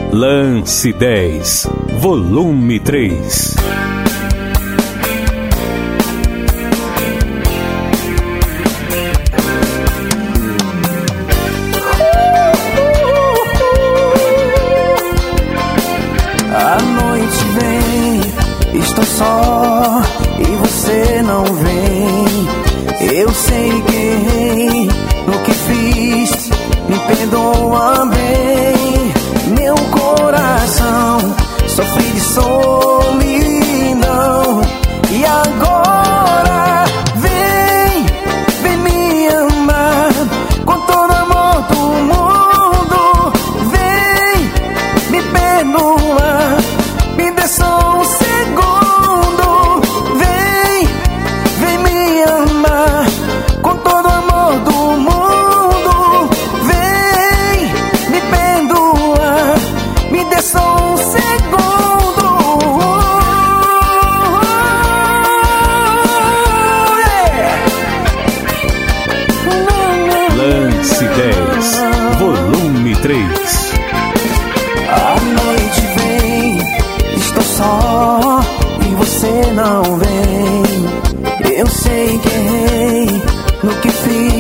Lance 10, volume 3. A noite vem, estou só e você não vem. Eu sei que errei no que fiz, me perdoa bem. Meu coração sofre de solidão. E agora vem me amar com todo amor do mundo. Vem me perdoar, me dê só um segundo. Vem me amar com todo amor do mundo. Vem me perdoar, me dê só um segundo. Lance 10, volume 3. A noite vem, estou só e você não vem. Eu sei que errei no que fiz,